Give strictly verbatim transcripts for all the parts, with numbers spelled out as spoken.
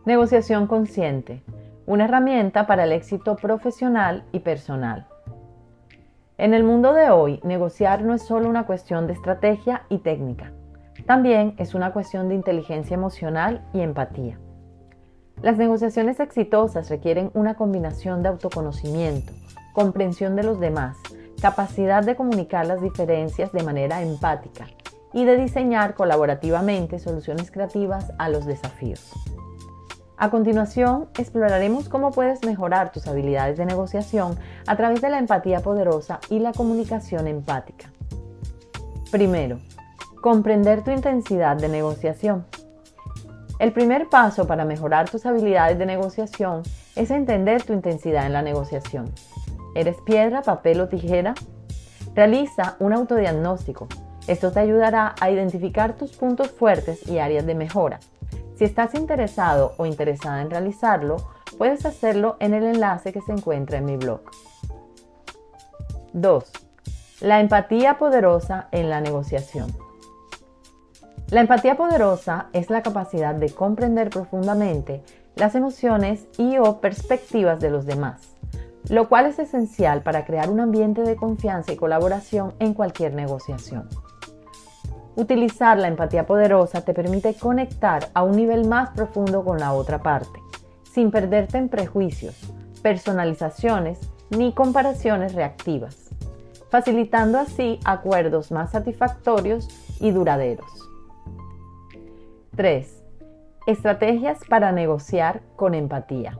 Negociación consciente, una herramienta para el éxito profesional y personal. En el mundo de hoy, negociar no es solo una cuestión de estrategia y técnica, también es una cuestión de inteligencia emocional y empatía. Las negociaciones exitosas requieren una combinación de autoconocimiento, comprensión de los demás, capacidad de comunicar las diferencias de manera empática y de diseñar colaborativamente soluciones creativas a los desafíos. A continuación, exploraremos cómo puedes mejorar tus habilidades de negociación a través de la empatía poderosa y la comunicación empática. Primero, comprender tu intensidad de negociación. El primer paso para mejorar tus habilidades de negociación es entender tu intensidad en la negociación. ¿Eres piedra, papel o tijera? Realiza un autodiagnóstico. Esto te ayudará a identificar tus puntos fuertes y áreas de mejora. Si estás interesado o interesada en realizarlo, puedes hacerlo en el enlace que se encuentra en mi blog. dos. La empatía poderosa en la negociación. La empatía poderosa es la capacidad de comprender profundamente las emociones y o perspectivas de los demás, lo cual es esencial para crear un ambiente de confianza y colaboración en cualquier negociación. Utilizar la empatía poderosa te permite conectar a un nivel más profundo con la otra parte, sin perderte en prejuicios, personalizaciones ni comparaciones reactivas, facilitando así acuerdos más satisfactorios y duraderos. tres. Estrategias para negociar con empatía.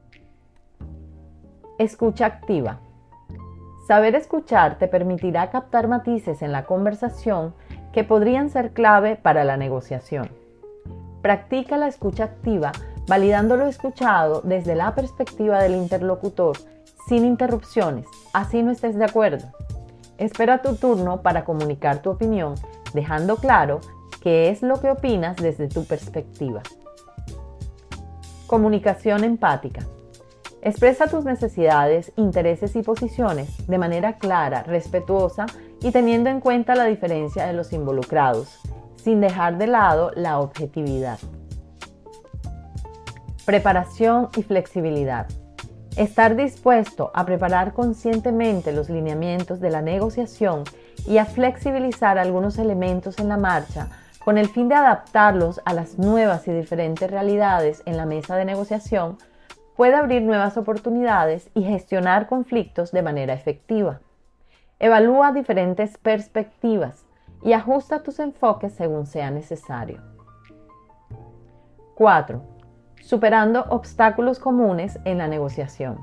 Escucha activa. Saber escuchar te permitirá captar matices en la conversación que podrían ser clave para la negociación. Practica la escucha activa, validando lo escuchado desde la perspectiva del interlocutor, sin interrupciones, así no estés de acuerdo. Espera tu turno para comunicar tu opinión, dejando claro qué es lo que opinas desde tu perspectiva. Comunicación empática. Expresa tus necesidades, intereses y posiciones de manera clara, respetuosa y teniendo en cuenta la diferencia de los involucrados, sin dejar de lado la objetividad. Preparación y flexibilidad. Estar dispuesto a preparar conscientemente los lineamientos de la negociación y a flexibilizar algunos elementos en la marcha con el fin de adaptarlos a las nuevas y diferentes realidades en la mesa de negociación, puede abrir nuevas oportunidades y gestionar conflictos de manera efectiva. Evalúa diferentes perspectivas y ajusta tus enfoques según sea necesario. cuatro. Superando obstáculos comunes en la negociación.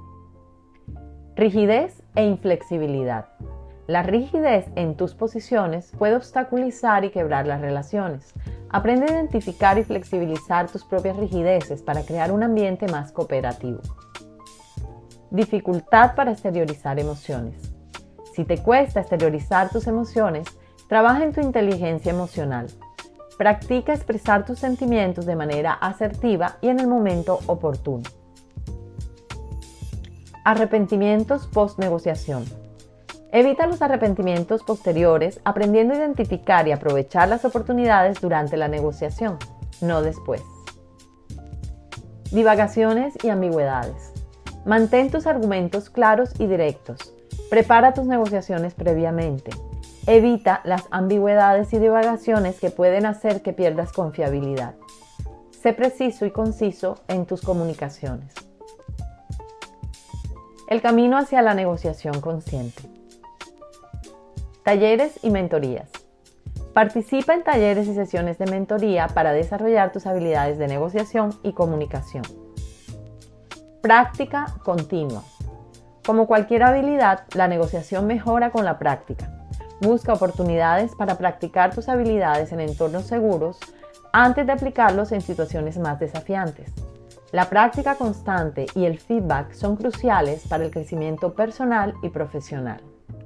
Rigidez e inflexibilidad. La rigidez en tus posiciones puede obstaculizar y quebrar las relaciones. Aprende a identificar y flexibilizar tus propias rigideces para crear un ambiente más cooperativo. Dificultad para exteriorizar emociones. Si te cuesta exteriorizar tus emociones, trabaja en tu inteligencia emocional. Practica expresar tus sentimientos de manera asertiva y en el momento oportuno. Arrepentimientos post-negociación. Evita los arrepentimientos posteriores aprendiendo a identificar y aprovechar las oportunidades durante la negociación, no después. Divagaciones y ambigüedades. Mantén tus argumentos claros y directos. Prepara tus negociaciones previamente. Evita las ambigüedades y divagaciones que pueden hacer que pierdas confiabilidad. Sé preciso y conciso en tus comunicaciones. El camino hacia la negociación consciente. Talleres y mentorías. Participa en talleres y sesiones de mentoría para desarrollar tus habilidades de negociación y comunicación. Práctica continua. Como cualquier habilidad, la negociación mejora con la práctica. Busca oportunidades para practicar tus habilidades en entornos seguros antes de aplicarlos en situaciones más desafiantes. La práctica constante y el feedback son cruciales para el crecimiento personal y profesional.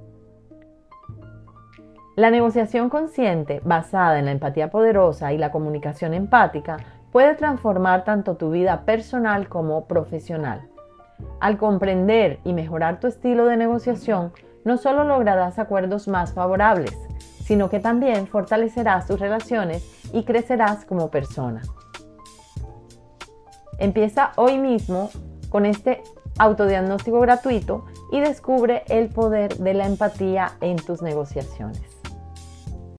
La negociación consciente, basada en la empatía poderosa y la comunicación empática, puede transformar tanto tu vida personal como profesional. Al comprender y mejorar tu estilo de negociación, no solo lograrás acuerdos más favorables, sino que también fortalecerás tus relaciones y crecerás como persona. Empieza hoy mismo con este autodiagnóstico gratuito y descubre el poder de la empatía en tus negociaciones.